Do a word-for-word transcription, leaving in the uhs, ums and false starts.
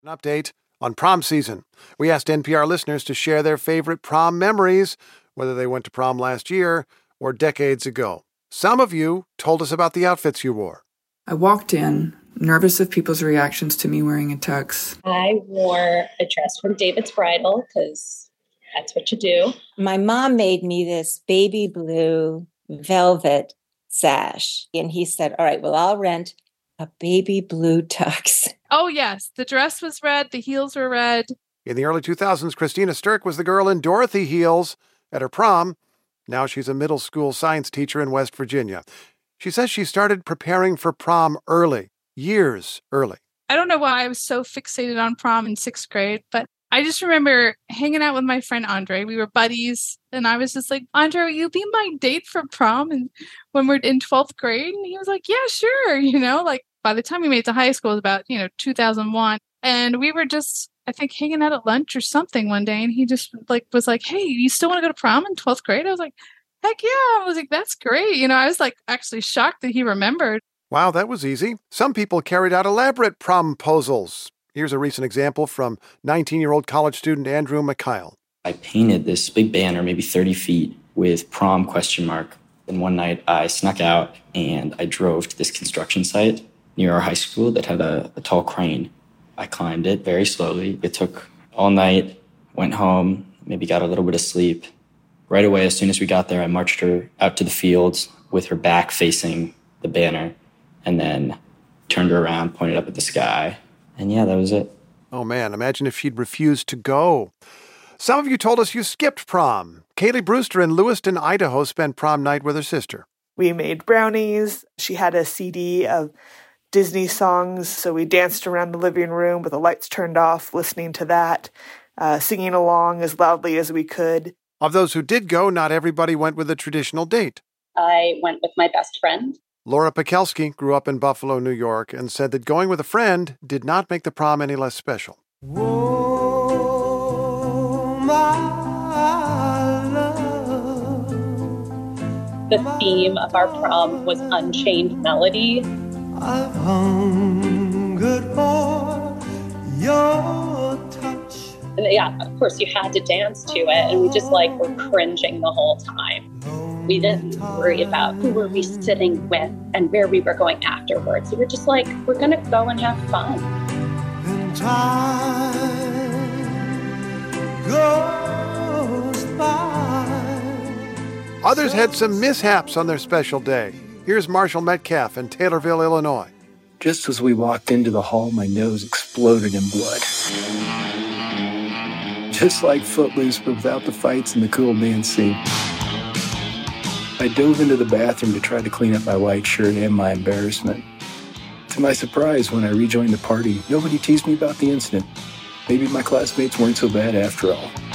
An update on prom season. We asked N P R listeners to share their favorite prom memories, whether they went to prom last year or decades ago. Some of you told us about the outfits you wore. I walked in, nervous of people's reactions to me wearing a tux. I wore a dress from David's Bridal because that's what you do. My mom made me this baby blue velvet sash. And he said, all right, well, I'll rent a baby blue tux. Oh, yes. The dress was red. The heels were red. In the early two thousands, Christina Sturck was the girl in Dorothy heels at her prom. Now she's a middle school science teacher in West Virginia. She says she started preparing for prom early, years early. I don't know why I was so fixated on prom in sixth grade, but I just remember hanging out with my friend Andre. We were buddies, and I was just like, Andre, will you be my date for prom? And when we're in twelfth grade, and he was like, yeah, sure. You know, like by the time we made it to high school, it was about, you know, two thousand one. And we were just, I think, hanging out at lunch or something one day. And he just like was like, hey, you still want to go to prom in twelfth grade? I was like, heck yeah. I was like, that's great. You know, I was like actually shocked that he remembered. Wow, that was easy. Some people carried out elaborate promposals. Here's a recent example from nineteen-year-old college student Andrew McKyle. I painted this big banner, maybe thirty feet, with prom question mark. And one night I snuck out and I drove to this construction site near our high school that had a, a tall crane. I climbed it very slowly. It took all night, went home, maybe got a little bit of sleep. Right away, as soon as we got there, I marched her out to the fields with her back facing the banner and then turned her around, pointed up at the sky. And yeah, that was it. Oh man, imagine if she'd refused to go. Some of you told us you skipped prom. Kaylee Brewster in Lewiston, Idaho spent prom night with her sister. We made brownies. She had a C D of Disney songs, so we danced around the living room with the lights turned off, listening to that, uh, singing along as loudly as we could. Of those who did go, not everybody went with a traditional date. I went with my best friend. Laura Pekelski grew up in Buffalo, New York, and said that going with a friend did not make the prom any less special. Oh, my love. The theme of our prom was Unchained Melody. I've hungered for your touch. And yeah, of course, you had to dance to it, and we just like were cringing the whole time. We didn't worry about who were we sitting with and where we were going afterwards. We were just like, we're going to go and have fun. Then time goes by. Others had some mishaps on their special day. Here's Marshall Metcalf in Taylorville, Illinois. Just as we walked into the hall, my nose exploded in blood. Just like Footloose, but without the fights and the cool dance scene. I dove into the bathroom to try to clean up my white shirt and my embarrassment. To my surprise, when I rejoined the party, nobody teased me about the incident. Maybe my classmates weren't so bad after all.